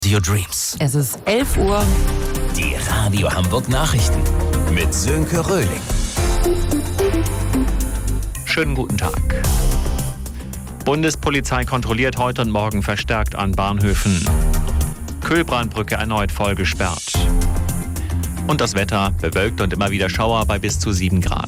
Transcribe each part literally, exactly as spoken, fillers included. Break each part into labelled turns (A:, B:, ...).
A: Your Dreams.
B: Es ist elf Uhr.
A: Die Radio Hamburg Nachrichten mit Sönke Röhling.
C: Schönen guten Tag. Bundespolizei kontrolliert heute und morgen verstärkt an Bahnhöfen. Kühlbrandbrücke erneut voll gesperrt. Und das Wetter bewölkt und immer wieder Schauer bei bis zu sieben Grad.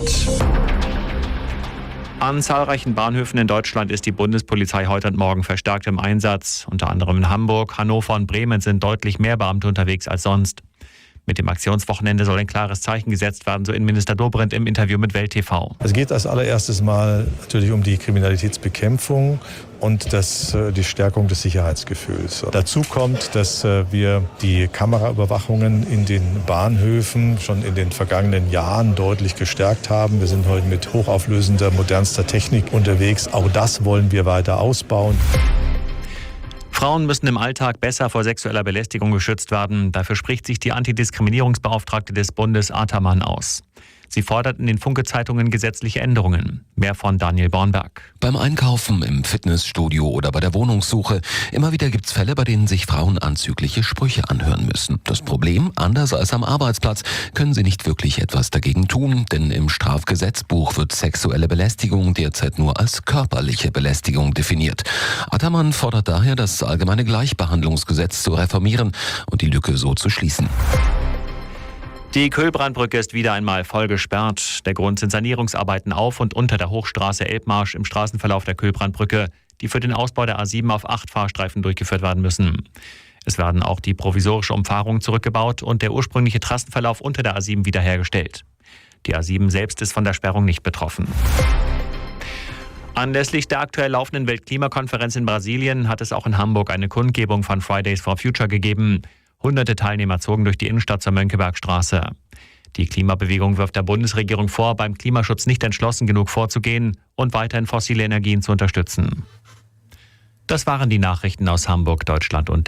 C: An zahlreichen Bahnhöfen in Deutschland ist die Bundespolizei heute und morgen verstärkt im Einsatz. Unter anderem in Hamburg, Hannover und Bremen sind deutlich mehr Beamte unterwegs als sonst. Mit dem Aktionswochenende soll ein klares Zeichen gesetzt werden, so Innenminister Dobrindt im Interview mit Welt T V.
D: Es geht als allererstes Mal natürlich um die Kriminalitätsbekämpfung und das, die Stärkung des Sicherheitsgefühls. Dazu kommt, dass wir die Kameraüberwachungen in den Bahnhöfen schon in den vergangenen Jahren deutlich gestärkt haben. Wir sind heute mit hochauflösender, modernster Technik unterwegs. Auch das wollen wir weiter ausbauen.
C: Frauen müssen im Alltag besser vor sexueller Belästigung geschützt werden. Dafür spricht sich die Antidiskriminierungsbeauftragte des Bundes Ataman aus. Sie fordert in den Funke-Zeitungen gesetzliche Änderungen. Mehr von Daniel Bornberg.
E: Beim Einkaufen, im Fitnessstudio oder bei der Wohnungssuche. Immer wieder gibt's Fälle, bei denen sich Frauen anzügliche Sprüche anhören müssen. Das Problem, anders als am Arbeitsplatz, können sie nicht wirklich etwas dagegen tun, denn im Strafgesetzbuch wird sexuelle Belästigung derzeit nur als körperliche Belästigung definiert. Ataman fordert daher, das allgemeine Gleichbehandlungsgesetz zu reformieren und die Lücke so zu schließen.
C: Die Kühlbrandbrücke ist wieder einmal voll gesperrt. Der Grund sind Sanierungsarbeiten auf und unter der Hochstraße Elbmarsch im Straßenverlauf der Kühlbrandbrücke, die für den Ausbau der A sieben auf acht Fahrstreifen durchgeführt werden müssen. Es werden auch die provisorische Umfahrung zurückgebaut und der ursprüngliche Trassenverlauf unter der A sieben wiederhergestellt. Die A sieben selbst ist von der Sperrung nicht betroffen. Anlässlich der aktuell laufenden Weltklimakonferenz in Brasilien hat es auch in Hamburg eine Kundgebung von Fridays for Future gegeben. Hunderte Teilnehmer zogen durch die Innenstadt zur Mönckebergstraße. Die Klimabewegung wirft der Bundesregierung vor, beim Klimaschutz nicht entschlossen genug vorzugehen und weiterhin fossile Energien zu unterstützen. Das waren die Nachrichten aus Hamburg, Deutschland und